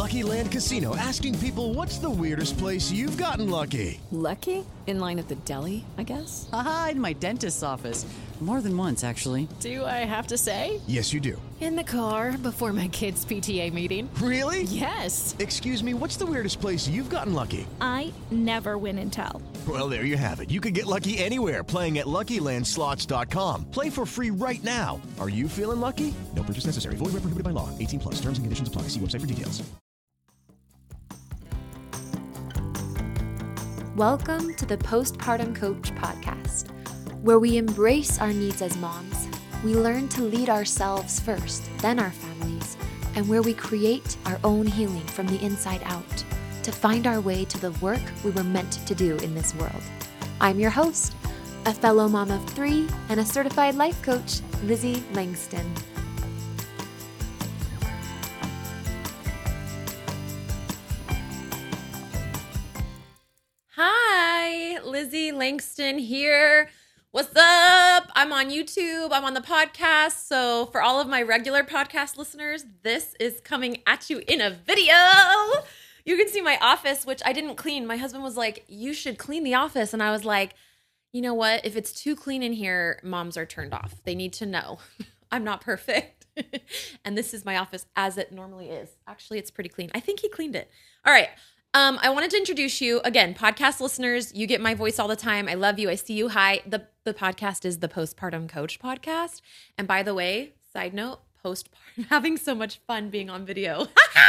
Lucky Land Casino, asking people, what's the weirdest place you've gotten lucky? Lucky? In line at the deli, I guess? Aha, in my dentist's office. More than once, actually. Do I have to say? Yes, you do. In the car before my kids' PTA meeting. Really? Yes. Excuse me, what's the weirdest place you've gotten lucky? I never win and tell. Well, there you have it. You can get lucky anywhere, playing at LuckyLandSlots.com. Play for free right now. Are you feeling lucky? No purchase necessary. Void where prohibited by law. 18 plus. Terms and conditions apply. See website for details. Welcome to the Postpartum Coach podcast, where we embrace our needs as moms. We learn to lead ourselves first, then our families, and where we create our own healing from the inside out to find our way to the work we were meant to do in this world. I'm your host, a fellow mom of 3 and a certified life coach, Lizzie Langston. Hi, Lizzie Langston here. What's up? I'm on YouTube. I'm on the podcast. So for all of my regular podcast listeners, this is coming at you in a video. You can see my office, which I didn't clean. My husband was like, you should clean the office. And I was like, you know what? If it's too clean in here, moms are turned off. They need to know I'm not perfect. And this is my office as it normally is. Actually, it's pretty clean. I think he cleaned it. All right. I wanted to introduce you again, podcast listeners. You get my voice all the time. I love you. I see you. Hi. The podcast is the Postpartum Coach podcast. And by the way, side note, postpartum, having so much fun being on video.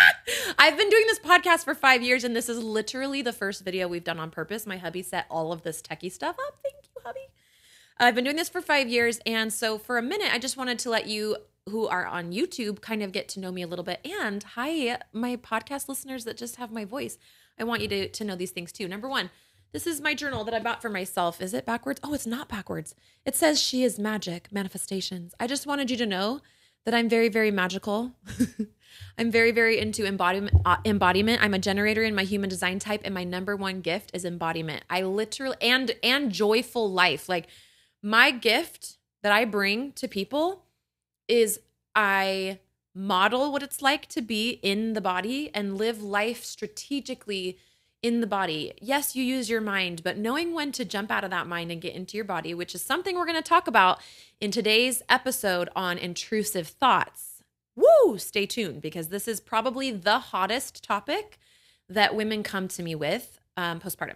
I've been doing this podcast for 5 years, and this is literally the first video we've done on purpose. My hubby set all of this techie stuff up. Thank you, hubby. I've been doing this for 5 years. And so for a minute, I just wanted to let you who are on YouTube kind of get to know me a little bit. And hi, my podcast listeners that just have my voice. I want you to know these things too. Number one, this is my journal that I bought for myself. Is it backwards? Oh, it's not backwards. It says She is Magic, Manifestations. I just wanted you to know that I'm very, very magical. I'm very, very into embodiment. I'm a generator in my human design type, and my number one gift is embodiment. I literally, and joyful life. Like my gift that I bring to people is I model what it's like to be in the body and live life strategically in the body. Yes, you use your mind, but knowing when to jump out of that mind and get into your body, which is something we're going to talk about in today's episode on intrusive thoughts. Woo! Stay tuned, because this is probably the hottest topic that women come to me with postpartum.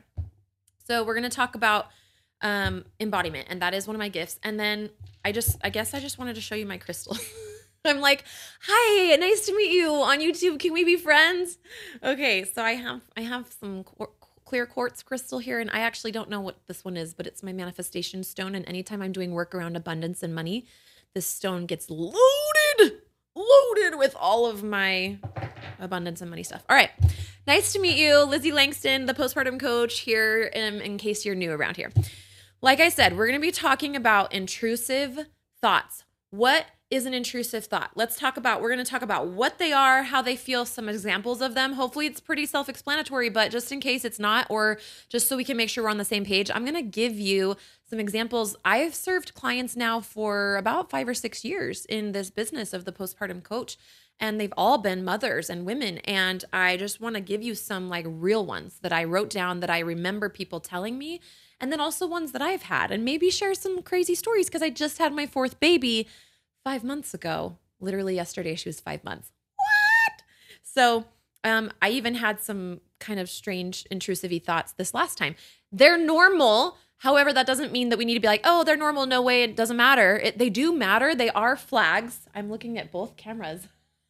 So we're going to talk about embodiment, and that is one of my gifts. And then I guess I just wanted to show you my crystal. I'm like, hi, nice to meet you on YouTube. Can we be friends? Okay, so I have some clear quartz crystal here, and I actually don't know what this one is, but it's my manifestation stone. And anytime I'm doing work around abundance and money, this stone gets loaded with all of my abundance and money stuff. All right, nice to meet you, Lizzie Langston, the postpartum coach here. In case you're new around here, like I said, we're going to be talking about intrusive thoughts. What is an intrusive thought? We're going to talk about what they are, how they feel, some examples of them. Hopefully it's pretty self-explanatory, but just in case it's not, or just so we can make sure we're on the same page, I'm going to give you some examples. I've served clients now for about 5 or 6 years in this business of the postpartum coach, and they've all been mothers and women. And I just want to give you some like real ones that I wrote down that I remember people telling me, and then also ones that I've had, and maybe share some crazy stories, because I just had my 4th baby 5 months ago. Literally yesterday, she was 5 months. What? So I even had some kind of strange intrusive thoughts this last time. They're normal. However, that doesn't mean that we need to be like, oh, they're normal. No way. It doesn't matter. They do matter. They are flags. I'm looking at both cameras.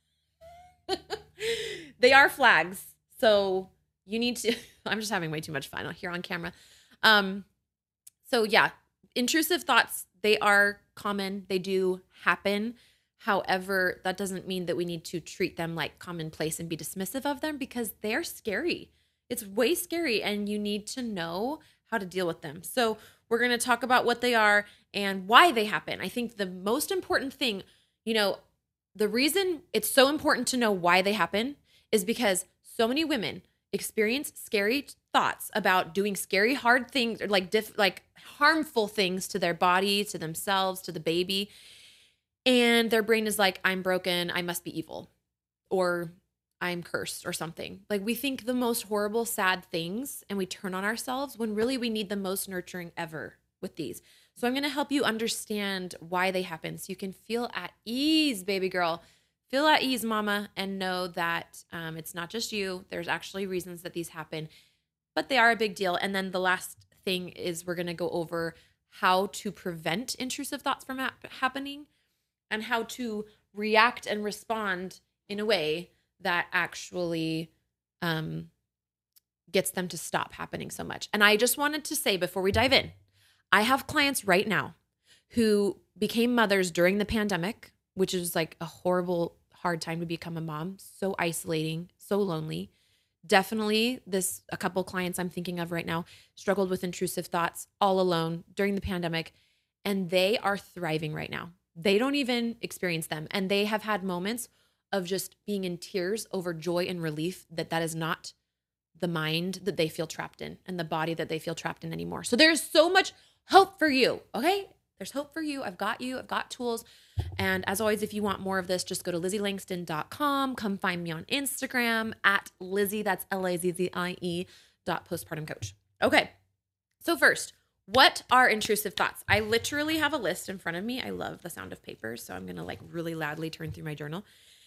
They are flags. So you need to, I'm just having way too much fun here on camera. So yeah, intrusive thoughts, they are common. They do happen. However, that doesn't mean that we need to treat them like commonplace and be dismissive of them, because they're scary. It's way scary, and you need to know how to deal with them. So we're going to talk about what they are and why they happen. I think the most important thing, the reason it's so important to know why they happen is because so many women experience scary thoughts about doing scary, hard things, or like harmful things to their body, to themselves, to the baby. And their brain is like, I'm broken. I must be evil. Or I'm cursed or something. Like we think the most horrible, sad things and we turn on ourselves when really we need the most nurturing ever with these. So I'm going to help you understand why they happen so you can feel at ease, baby girl. Feel at ease, mama, and know that it's not just you. There's actually reasons that these happen, but they are a big deal. And then the last thing is we're going to go over how to prevent intrusive thoughts from happening and how to react and respond in a way that actually gets them to stop happening so much. And I just wanted to say before we dive in, I have clients right now who became mothers during the pandemic, which is like a horrible, hard time to become a mom. So isolating, so lonely. Definitely a couple clients I'm thinking of right now struggled with intrusive thoughts all alone during the pandemic, and they are thriving right now. They don't even experience them. And they have had moments of just being in tears over joy and relief that is not the mind that they feel trapped in and the body that they feel trapped in anymore. So there's so much hope for you, okay? There's hope for you. I've got you. I've got tools. And as always, if you want more of this, just go to LizzieLangston.com. Come find me on Instagram at Lizzie, that's LAZZIE .postpartum coach. Okay. So first, what are intrusive thoughts? I literally have a list in front of me. I love the sound of paper, so I'm going to like really loudly turn through my journal.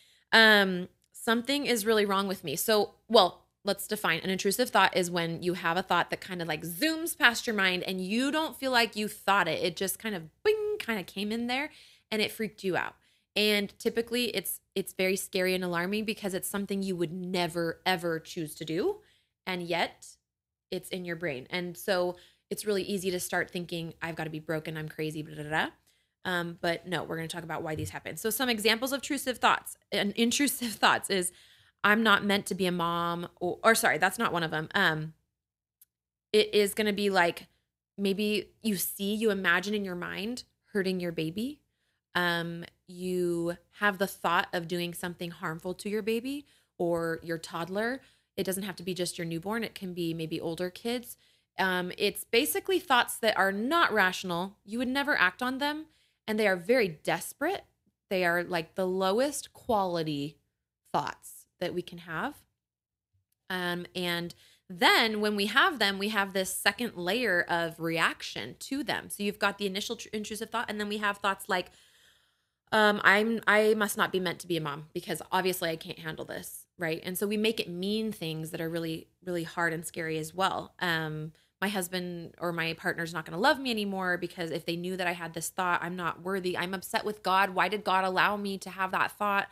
Something is really wrong with me. So, well, let's define. An intrusive thought is when you have a thought that kind of like zooms past your mind and you don't feel like you thought it. It just kind of bing, kind of came in there and it freaked you out. And typically it's very scary and alarming because it's something you would never, ever choose to do. And yet it's in your brain. And so it's really easy to start thinking, I've got to be broken, I'm crazy, blah, blah, blah. But no, we're going to talk about why these happen. So some examples of intrusive thoughts is, I'm not meant to be a mom, or sorry, that's not one of them. It is going to be like, maybe you imagine in your mind hurting your baby. You have the thought of doing something harmful to your baby or your toddler. It doesn't have to be just your newborn. It can be maybe older kids. It's basically thoughts that are not rational. You would never act on them. And they are very desperate. They are like the lowest quality thoughts that we can have. And then when we have them, we have this second layer of reaction to them. So you've got the initial intrusive thought, and then we have thoughts like, I must not be meant to be a mom because obviously I can't handle this, right? And so we make it mean things that are really, really hard and scary as well. My husband or my partner's not going to love me anymore because if they knew that I had this thought, I'm not worthy. I'm upset with God. Why did God allow me to have that thought?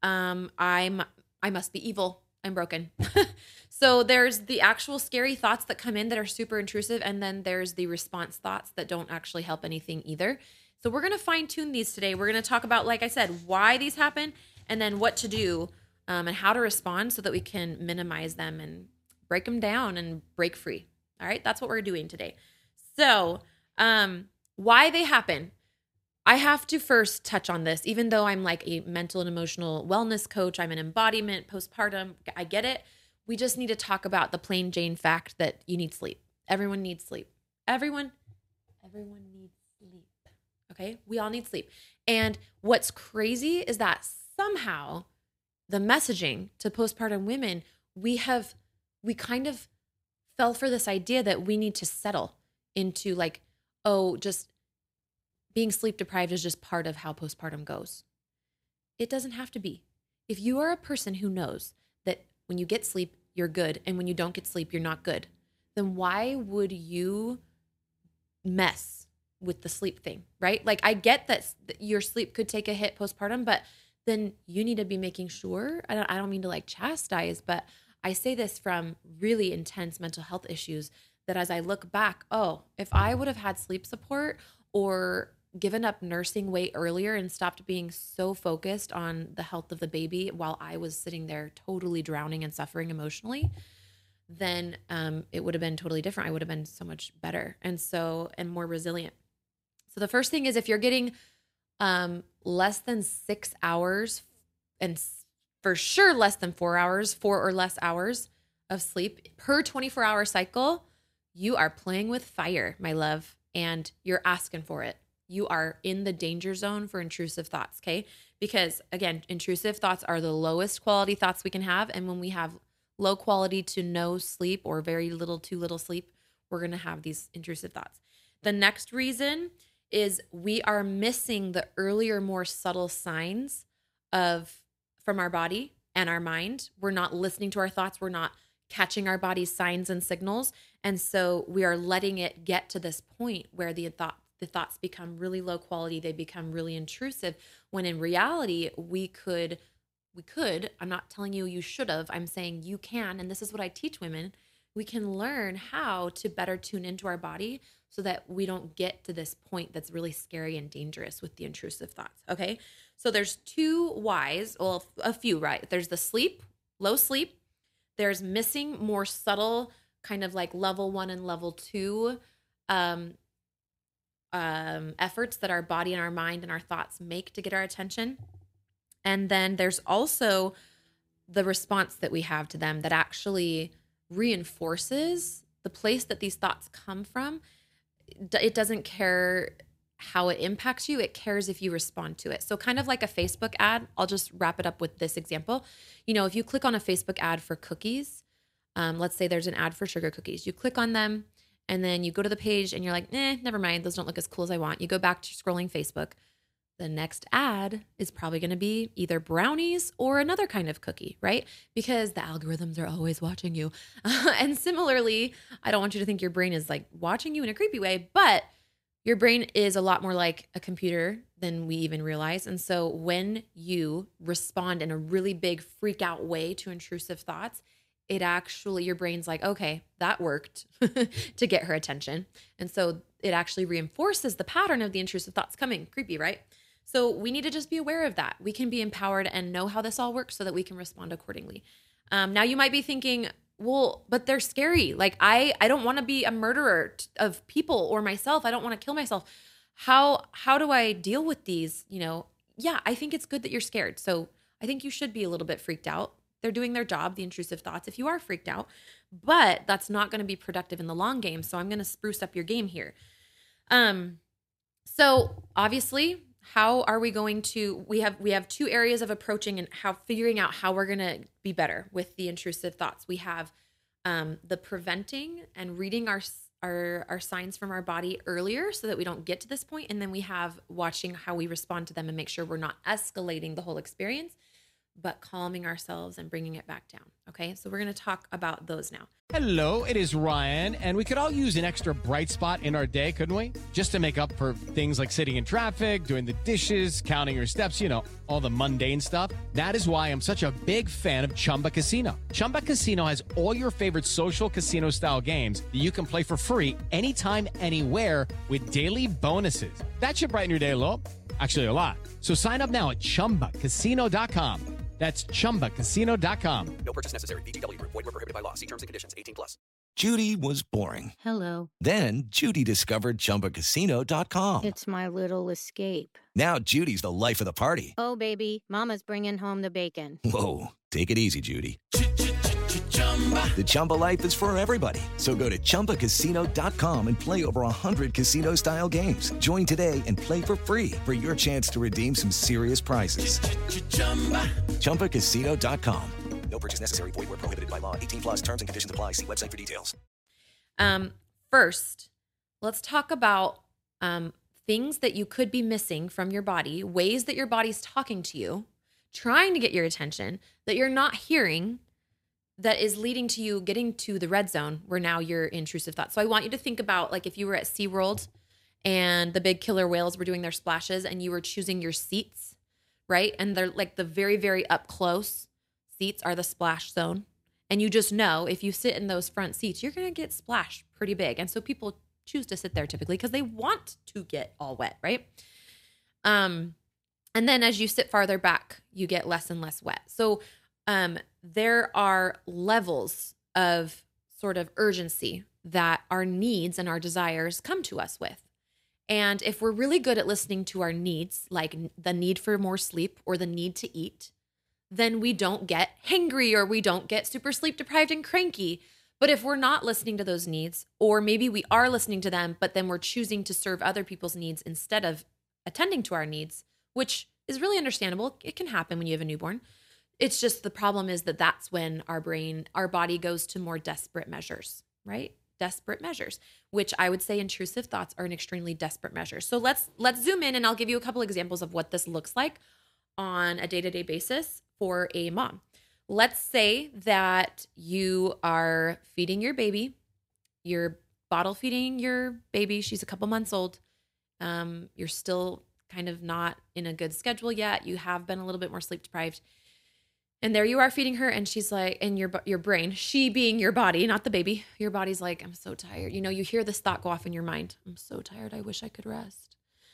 I must be evil. I'm broken. So there's the actual scary thoughts that come in that are super intrusive. And then there's the response thoughts that don't actually help anything either. So we're going to fine tune these today. We're going to talk about, like I said, why these happen and then what to do and how to respond so that we can minimize them and break them down and break free. All right. That's what we're doing today. So why they happen. I have to first touch on this, even though I'm like a mental and emotional wellness coach, I'm an embodiment, postpartum, I get it. We just need to talk about the plain Jane fact that you need sleep. Everyone needs sleep. Everyone needs sleep. Okay? We all need sleep. And what's crazy is that somehow the messaging to postpartum women, we kind of fell for this idea that we need to settle into like, oh, just being sleep deprived is just part of how postpartum goes. It doesn't have to be. If you are a person who knows that when you get sleep, you're good, and when you don't get sleep, you're not good, then why would you mess with the sleep thing, right? Like I get that your sleep could take a hit postpartum, but then you need to be making sure, I don't mean to like chastise, but I say this from really intense mental health issues that as I look back, oh, if I would have had sleep support or given up nursing way earlier and stopped being so focused on the health of the baby while I was sitting there totally drowning and suffering emotionally, then it would have been totally different. I would have been so much better and more resilient. So the first thing is if you're getting less than 6 hours and for sure less than 4 hours, 4 or less hours of sleep per 24-hour cycle, you are playing with fire, my love, and you're asking for it. You are in the danger zone for intrusive thoughts, okay? Because again, intrusive thoughts are the lowest quality thoughts we can have. And when we have low quality to no sleep or very little to little sleep, we're going to have these intrusive thoughts. The next reason is we are missing the earlier, more subtle signs from our body and our mind. We're not listening to our thoughts. We're not catching our body's signs and signals. And so we are letting it get to this point where the thoughts become really low quality. They become really intrusive, when in reality, we could, I'm not telling you should have, I'm saying you can. And this is what I teach women. We can learn how to better tune into our body so that we don't get to this point that's really scary and dangerous with the intrusive thoughts. Okay. So there's two whys, well, a few, right? There's the sleep, low sleep. There's missing more subtle kind of like level 1 and level 2 efforts that our body and our mind and our thoughts make to get our attention. And then there's also the response that we have to them that actually reinforces the place that these thoughts come from. It doesn't care how it impacts you. It cares if you respond to it. So kind of like a Facebook ad, I'll just wrap it up with this example. If you click on a Facebook ad for cookies, let's say there's an ad for sugar cookies. You click on them and then you go to the page and you're like, never mind. Those don't look as cool as I want. You go back to scrolling Facebook. The next ad is probably going to be either brownies or another kind of cookie, right? Because the algorithms are always watching you. And similarly, I don't want you to think your brain is like watching you in a creepy way, but your brain is a lot more like a computer than we even realize. And so when you respond in a really big freak out way to intrusive thoughts, your brain's like, okay, that worked to get her attention. And so it actually reinforces the pattern of the intrusive thoughts coming. Creepy, right? So we need to just be aware of that. We can be empowered and know how this all works so that we can respond accordingly. Now you might be thinking, well, but they're scary. Like I don't want to be a murderer of people or myself. I don't want to kill myself. How do I deal with these? Yeah, I think it's good that you're scared. So I think you should be a little bit freaked out. They're doing their job, the intrusive thoughts, if you are freaked out, but that's not going to be productive in the long game. So I'm going to spruce up your game here. So obviously, how are we going to, we have two areas of approaching and figuring out how we're going to be better with the intrusive thoughts. We have the preventing and reading our signs from our body earlier so that we don't get to this point. And then we have watching how we respond to them and make sure we're not escalating the whole experience, but calming ourselves and bringing it back down. Okay, so we're going to talk about those now. Hello, it is Ryan, and we could all use an extra bright spot in our day, couldn't we? Just to make up for things like sitting in traffic, doing the dishes, counting your steps, all the mundane stuff. That is why I'm such a big fan of Chumba Casino. Chumba Casino has all your favorite social casino-style games that you can play for free anytime, anywhere with daily bonuses. That should brighten your day a little. Actually, a lot. So sign up now at ChumbaCasino.com. That's ChumbaCasino.com. No purchase necessary. VGW Group. Void where prohibited by law. See terms and conditions. 18+. Judy was boring. Hello. Then Judy discovered ChumbaCasino.com. It's my little escape. Now Judy's the life of the party. Oh, baby, mama's bringing home the bacon. Whoa, take it easy, Judy. The Chumba life is for everybody. So go to ChumbaCasino.com and play over 100 casino-style games. Join today and play for free for your chance to redeem some serious prizes. ChumbaCasino.com. No purchase necessary. Void where prohibited by law. 18+. Terms and conditions apply. See website for details. First, let's talk about things that you could be missing from your body, ways that your body's talking to you, trying to get your attention that you're not hearing, that is leading to you getting to the red zone where now you're intrusive thoughts. So I want you to think about like if you were at SeaWorld and the big killer whales were doing their splashes and you were choosing your seats, right? And they're like the very, very up close seats are the splash zone. And you just know if you sit in those front seats, you're going to get splashed pretty big. And so people choose to sit there typically because they want to get all wet, right? And then as you sit farther back, you get less and less wet. So there are levels of sort of urgency that our needs and our desires come to us with. And if we're really good at listening to our needs, like the need for more sleep or the need to eat, then we don't get hangry or we don't get super sleep deprived and cranky. But if we're not listening to those needs, or maybe we are listening to them, but then we're choosing to serve other people's needs instead of attending to our needs, which is really understandable. It can happen when you have a newborn. It's just the problem is that that's when our body goes to more desperate measures, right? Desperate measures, which I would say intrusive thoughts are an extremely desperate measure. So let's zoom in and I'll give you a couple examples of what this looks like on a day-to-day basis for a mom. Let's say that you are feeding your baby, you're bottle feeding your baby. She's a couple months old. You're still kind of not in a good schedule yet. You have been a little bit more sleep deprived. And there you are feeding her, and she's like, and your brain, she being your body, not the baby, your body's like, I'm so tired. You know, you hear this thought go off in your mind. I'm so tired. I wish I could rest.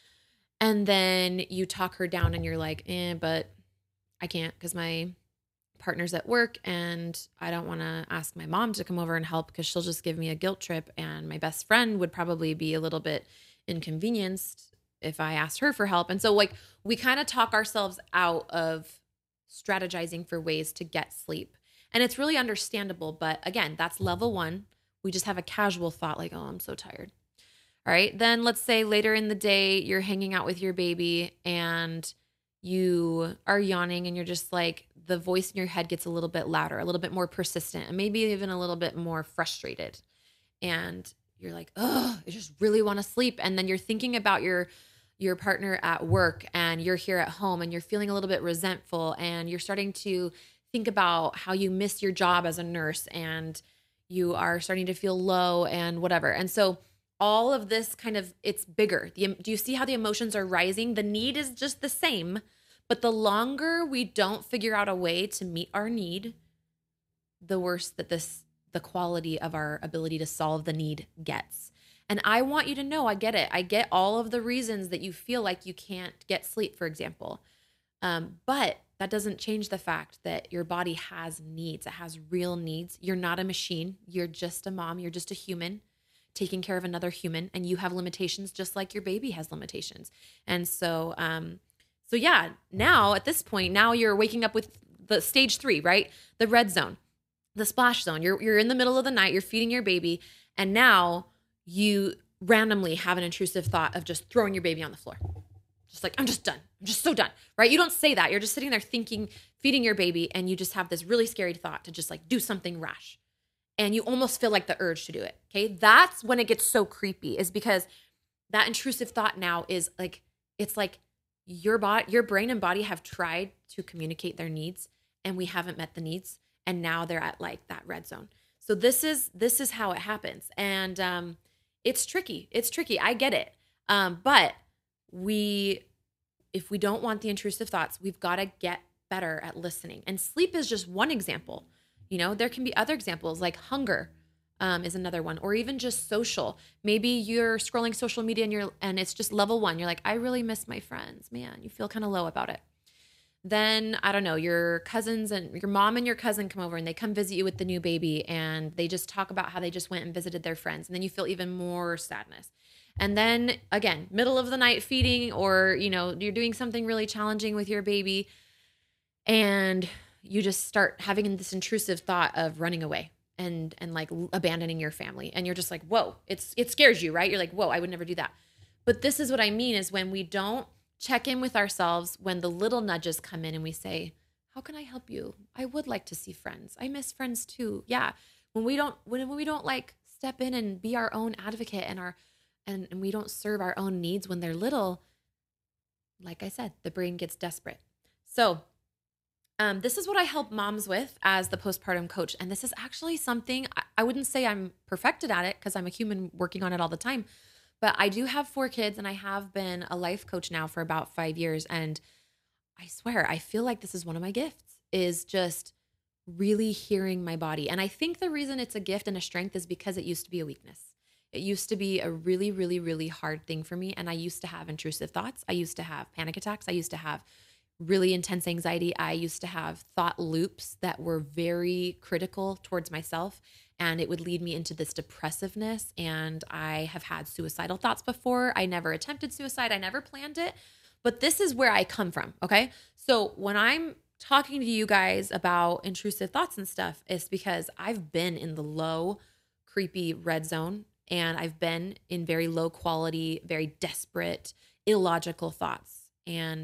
And then you talk her down and you're like, but I can't because my partner's at work and I don't want to ask my mom to come over and help because she'll just give me a guilt trip. And my best friend would probably be a little bit inconvenienced if I asked her for help. And so like we kind of talk ourselves out of strategizing for ways to get sleep. And it's really understandable. But again, that's level one. We just have a casual thought like, oh, I'm so tired. All right. Then let's say later in the day, you're hanging out with your baby and you are yawning and you're just like, the voice in your head gets a little bit louder, a little bit more persistent, and maybe even a little bit more frustrated. And you're like, oh, I just really want to sleep. And then you're thinking about your partner at work and you're here at home and you're feeling a little bit resentful and you're starting to think about how you miss your job as a nurse and you are starting to feel low and whatever. And so all of this kind of, it's bigger. Do you see how the emotions are rising? The need is just the same, but the longer we don't figure out a way to meet our need, the worse that the quality of our ability to solve the need gets. And I want you to know, I get it. I get all of the reasons that you feel like you can't get sleep, for example. But that doesn't change the fact that your body has needs. It has real needs. You're not a machine. You're just a mom. You're just a human taking care of another human, and you have limitations just like your baby has limitations. And so, yeah, now at this point, now you're waking up with the stage 3, right? The red zone, the splash zone. You're in the middle of the night, you're feeding your baby, and now you randomly have an intrusive thought of just throwing your baby on the floor. Just like, I'm just done. I'm just so done, right? You don't say that. You're just sitting there thinking, feeding your baby, and you just have this really scary thought to just like do something rash. And you almost feel like the urge to do it, okay? That's when it gets so creepy, is because that intrusive thought now is like, it's like your brain and body have tried to communicate their needs and we haven't met the needs. And now they're at like that red zone. So this is how it happens. And it's tricky. It's tricky. I get it. But if we don't want the intrusive thoughts, we've got to get better at listening. And sleep is just one example. You know, there can be other examples like hunger is another one, or even just social. Maybe you're scrolling social media and it's just level 1. You're like, I really miss my friends, man. You feel kind of low about it. Then, I don't know, your cousins and your mom and your cousin come over and they come visit you with the new baby and they just talk about how they just went and visited their friends. And then you feel even more sadness. And then again, middle of the night feeding, or, you know, you're doing something really challenging with your baby and you just start having this intrusive thought of running away and like abandoning your family. And you're just like, whoa, it scares you, right? You're like, whoa, I would never do that. But this is what I mean, is when we don't check in with ourselves, when the little nudges come in and we say, how can I help you? I would like to see friends. I miss friends too. Yeah. When we don't like step in and be our own advocate and we don't serve our own needs when they're little, like I said, the brain gets desperate. So this is what I help moms with as the postpartum coach. And this is actually something, I wouldn't say I'm perfected at it because I'm a human working on it all the time, but I do have 4 kids and I have been a life coach now for about 5 years. And I swear, I feel like this is one of my gifts, is just really hearing my body. And I think the reason it's a gift and a strength is because it used to be a weakness. It used to be a really, really, really hard thing for me. And I used to have intrusive thoughts. I used to have panic attacks. I used to have really intense anxiety. I used to have thought loops that were very critical towards myself, and it would lead me into this depressiveness. And I have had suicidal thoughts before. I never attempted suicide. I never planned it, but this is where I come from. Okay. So when I'm talking to you guys about intrusive thoughts and stuff, it's because I've been in the low, creepy red zone, and I've been in very low quality, very desperate, illogical thoughts. And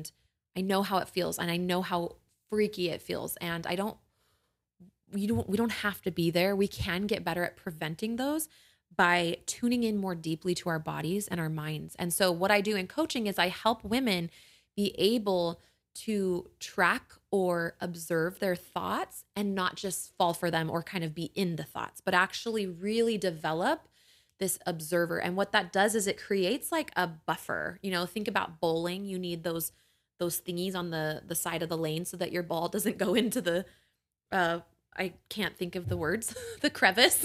I know how it feels, and I know how freaky it feels. And we don't have to be there. We can get better at preventing those by tuning in more deeply to our bodies and our minds. And so what I do in coaching is I help women be able to track or observe their thoughts and not just fall for them or kind of be in the thoughts, but actually really develop this observer. And what that does is it creates like a buffer. Think about bowling. You need those thingies on the side of the lane so that your ball doesn't go into the, I can't think of the words, the crevice,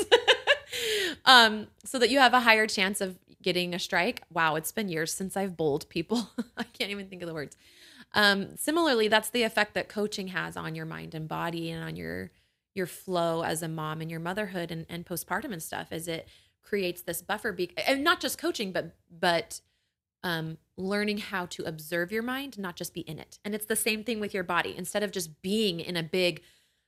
so that you have a higher chance of getting a strike. Wow, it's been years since I've bowled, people. I can't even think of the words. Similarly, that's the effect that coaching has on your mind and body and on your flow as a mom and your motherhood and postpartum and stuff, is it creates this buffer, and not just coaching, but learning how to observe your mind, not just be in it. And it's the same thing with your body. Instead of just being in a big,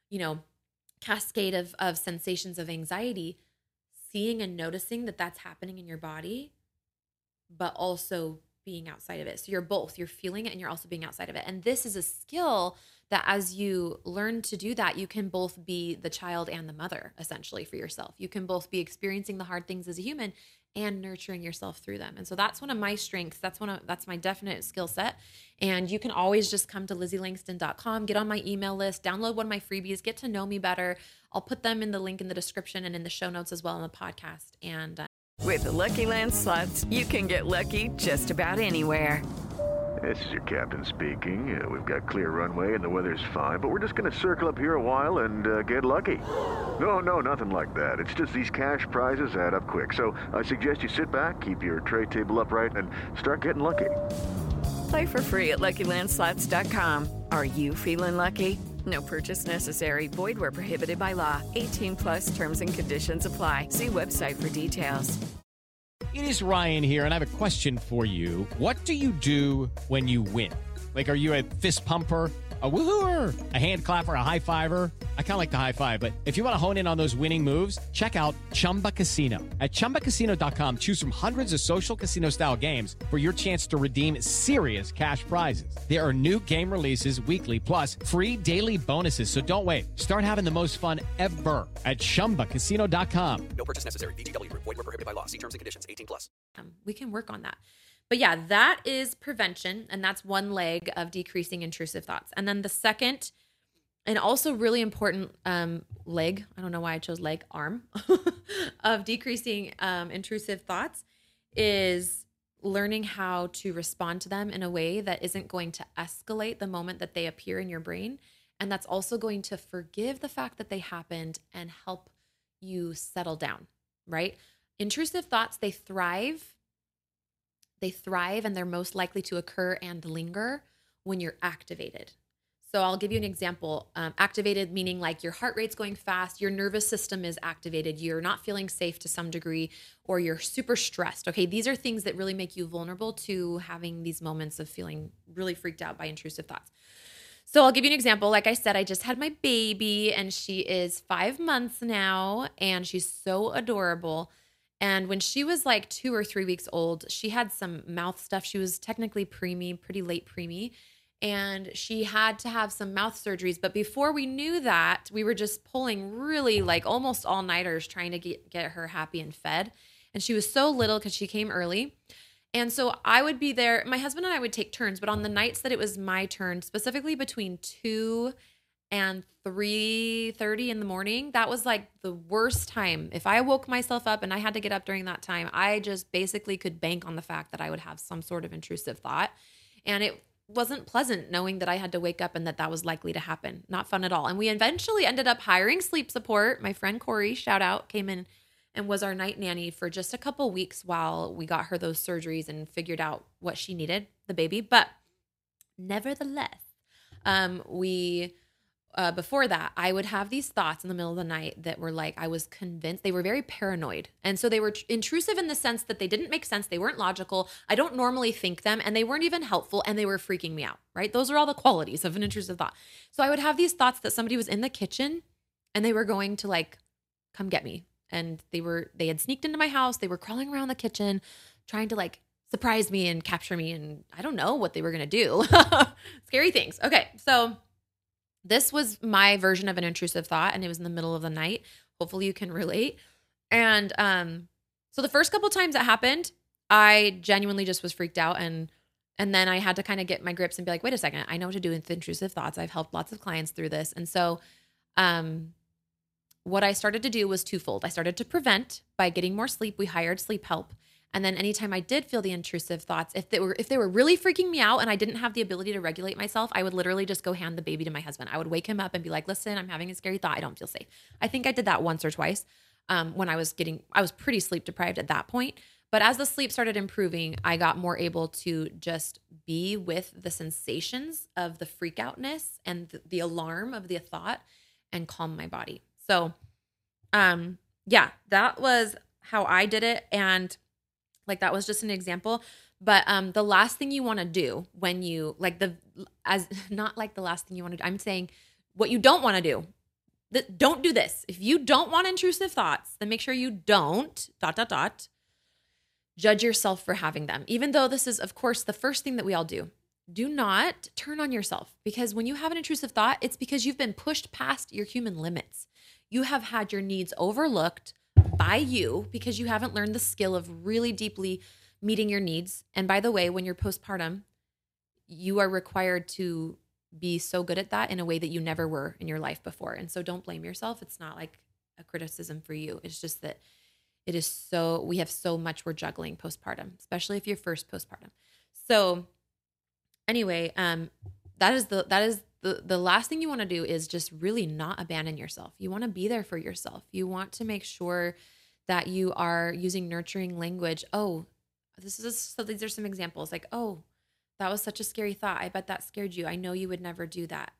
cascade of sensations of anxiety, seeing and noticing that that's happening in your body, but also being outside of it. So you're feeling it and you're also being outside of it. And this is a skill that as you learn to do that, you can both be the child and the mother, essentially, for yourself. You can both be experiencing the hard things as a human and nurturing yourself through them. And so that's one of my strengths. That's my definite skill set. And you can always just come to LizzieLangston.com, get on my email list, download one of my freebies, get to know me better. I'll put them in the link in the description and in the show notes as well on the podcast. And with the Lucky Land Slots, you can get lucky just about anywhere. This is your captain speaking. We've got clear runway and the weather's fine, but we're just going to circle up here a while and get lucky. No, nothing like that. It's just these cash prizes add up quick. So I suggest you sit back, keep your tray table upright, and start getting lucky. Play for free at LuckyLandSlots.com. Are you feeling lucky? No purchase necessary. Void where prohibited by law. 18+ terms and conditions apply. See website for details. It is Ryan here, and I have a question for you. What do you do when you win? Like, are you a fist pumper, a woo-hooer, a hand clapper, a high fiver? I kind of like the high five, but if you want to hone in on those winning moves, check out Chumba Casino. At ChumbaCasino.com, choose from hundreds of social casino-style games for your chance to redeem serious cash prizes. There are new game releases weekly, plus free daily bonuses. So don't wait. Start having the most fun ever at ChumbaCasino.com. No purchase necessary. VGW. Void where prohibited by law. See terms and conditions. 18+. We can work on that. But yeah, that is prevention. And that's one leg of decreasing intrusive thoughts. And then the second, and also really important leg, I don't know why I chose leg, arm, of decreasing intrusive thoughts is learning how to respond to them in a way that isn't going to escalate the moment that they appear in your brain. And that's also going to forgive the fact that they happened and help you settle down, right? Intrusive thoughts, they thrive and they're most likely to occur and linger when you're activated. So I'll give you an example. Activated meaning like your heart rate's going fast, your nervous system is activated, you're not feeling safe to some degree, or you're super stressed. Okay, these are things that really make you vulnerable to having these moments of feeling really freaked out by intrusive thoughts. So I'll give you an example. Like I said, I just had my baby and she is 5 months now and she's so adorable. And when she was like 2 or 3 weeks old, she had some mouth stuff. She was technically preemie, pretty late preemie. And she had to have some mouth surgeries. But before we knew that, we were just pulling really like almost all-nighters trying to get her happy and fed. And she was so little because she came early. And so I would be there. My husband and I would take turns. But on the nights that it was my turn, specifically between 2 and 3:30 in the morning, that was like the worst time. If I woke myself up and I had to get up during that time, I just basically could bank on the fact that I would have some sort of intrusive thought. And it wasn't pleasant knowing that I had to wake up and that was likely to happen. Not fun at all. And we eventually ended up hiring sleep support. My friend Corey, shout out, came in and was our night nanny for just a couple weeks while we got her those surgeries and figured out what she needed, the baby. But nevertheless, before that, I would have these thoughts in the middle of the night that were like, I was convinced, they were very paranoid. And so they were intrusive in the sense that they didn't make sense. They weren't logical. I don't normally think them, and they weren't even helpful, and they were freaking me out, right? Those are all the qualities of an intrusive thought. So I would have these thoughts that somebody was in the kitchen and they were going to like, come get me. And they had sneaked into my house. They were crawling around the kitchen, trying to like surprise me and capture me, and I don't know what they were going to do. Scary things. Okay, so this was my version of an intrusive thought, and it was in the middle of the night. Hopefully you can relate. And so the first couple times it happened, I genuinely just was freaked out, and then I had to kind of get my grips and be like, wait a second, I know what to do with intrusive thoughts. I've helped lots of clients through this. And so what I started to do was twofold. I started to prevent by getting more sleep. We hired sleep help. And then anytime I did feel the intrusive thoughts, if they were really freaking me out and I didn't have the ability to regulate myself, I would literally just go hand the baby to my husband. I would wake him up and be like, listen, I'm having a scary thought. I don't feel safe. I think I did that once or twice when I was pretty sleep deprived at that point. But as the sleep started improving, I got more able to just be with the sensations of the freakoutness and the alarm of the thought and calm my body. So, yeah, that was how I did it. And like, that was just an example. But the last thing you want to do when you not the last thing you want to do, I'm saying what you don't want to do. Don't do this. If you don't want intrusive thoughts, then make sure you don't ... judge yourself for having them. Even though this is, of course, the first thing that we all do. Do not turn on yourself, because when you have an intrusive thought, it's because you've been pushed past your human limits. You have had your needs overlooked by you because you haven't learned the skill of really deeply meeting your needs. And by the way, when you're postpartum, you are required to be so good at that in a way that you never were in your life before. And so don't blame yourself. It's not like a criticism for you. It's just that we have so much we're juggling postpartum, especially if you're first postpartum. So anyway, that is the last thing you want to do is just really not abandon yourself. You want to be there for yourself. You want to make sure that you are using nurturing language. Oh, so these are some examples like, oh, that was such a scary thought. I bet that scared you. I know you would never do that.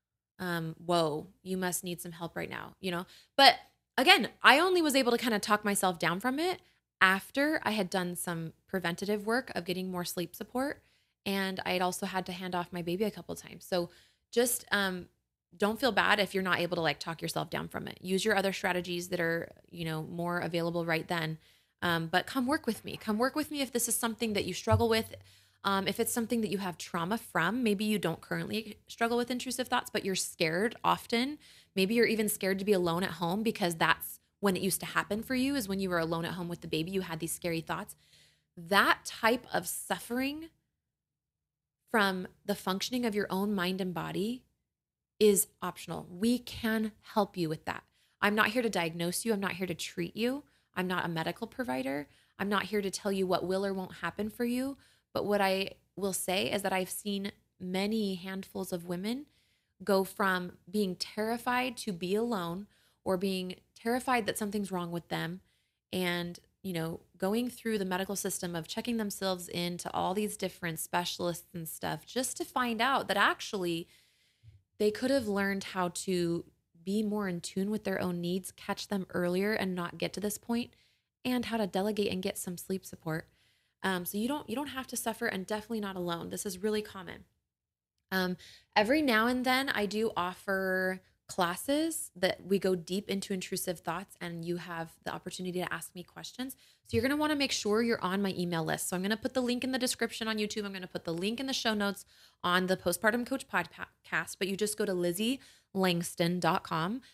Whoa, you must need some help right now, But again, I only was able to kind of talk myself down from it after I had done some preventative work of getting more sleep support. And I had also had to hand off my baby a couple of times. So just don't feel bad if you're not able to talk yourself down from it. Use your other strategies that are, more available right then. But come work with me. Come work with me if this is something that you struggle with. If it's something that you have trauma from, maybe you don't currently struggle with intrusive thoughts, but you're scared often. Maybe you're even scared to be alone at home because that's when it used to happen for you, is when you were alone at home with the baby, you had these scary thoughts. That type of suffering from the functioning of your own mind and body is optional. We can help you with that. I'm not here to diagnose you. I'm not here to treat you. I'm not a medical provider. I'm not here to tell you what will or won't happen for you. But what I will say is that I've seen many handfuls of women go from being terrified to be alone, or being terrified that something's wrong with them, and going through the medical system of checking themselves into all these different specialists and stuff, just to find out that actually they could have learned how to be more in tune with their own needs, catch them earlier and not get to this point, and how to delegate and get some sleep support. So you don't have to suffer, and definitely not alone. This is really common. Every now and then I do offer classes that we go deep into intrusive thoughts, and you have the opportunity to ask me questions. So you're going to want to make sure you're on my email list. So I'm going to put the link in the description on YouTube. I'm going to put the link in the show notes on the Postpartum Coach podcast, but you just go to LizzieLangston.com,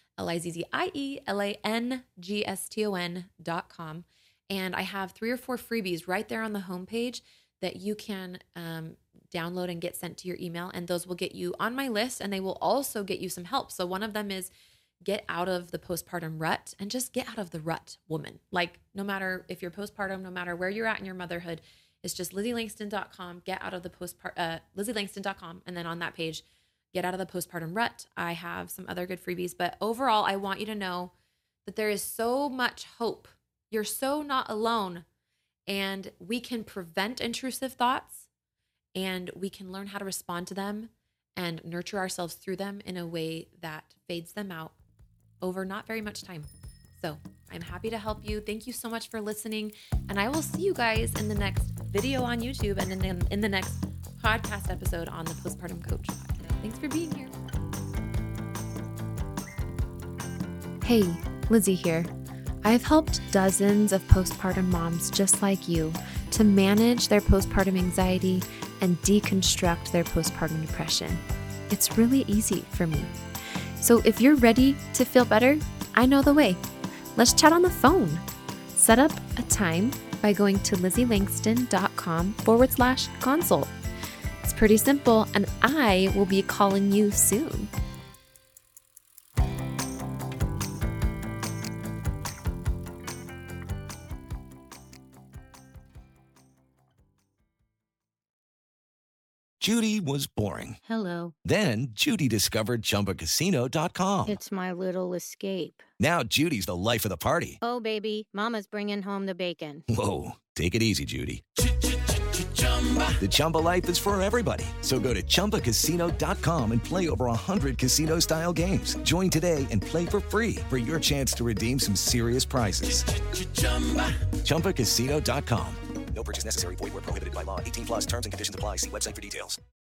LizzieLangston.com. And I have 3 or 4 freebies right there on the homepage that you can download and get sent to your email. And those will get you on my list, and they will also get you some help. So one of them is get out of the postpartum rut, and just get out of the rut, woman. No matter if you're postpartum, no matter where you're at in your motherhood, it's just LizzieLangston.com, get out of the LizzieLangston.com. And then on that page, get out of the postpartum rut. I have some other good freebies, but overall, I want you to know that there is so much hope. You're so not alone, and we can prevent intrusive thoughts, and we can learn how to respond to them and nurture ourselves through them in a way that fades them out over not very much time. So I'm happy to help you. Thank you so much for listening, and I will see you guys in the next video on YouTube and in the next podcast episode on the Postpartum Coach podcast. Thanks for being here. Hey, Lizzie here. I've helped dozens of postpartum moms just like you to manage their postpartum anxiety and deconstruct their postpartum depression. It's really easy for me. So if you're ready to feel better, I know the way. Let's chat on the phone. Set up a time by going to LizzieLangston.com/consult. It's pretty simple, and I will be calling you soon. Judy was boring. Hello. Then Judy discovered ChumbaCasino.com. It's my little escape. Now Judy's the life of the party. Oh, baby, mama's bringing home the bacon. Whoa, take it easy, Judy. The Chumba life is for everybody. So go to ChumbaCasino.com and play over 100 casino-style games. Join today and play for free for your chance to redeem some serious prizes. ChumbaCasino.com. No purchase necessary. Void where prohibited by law. 18+ terms and conditions apply. See website for details.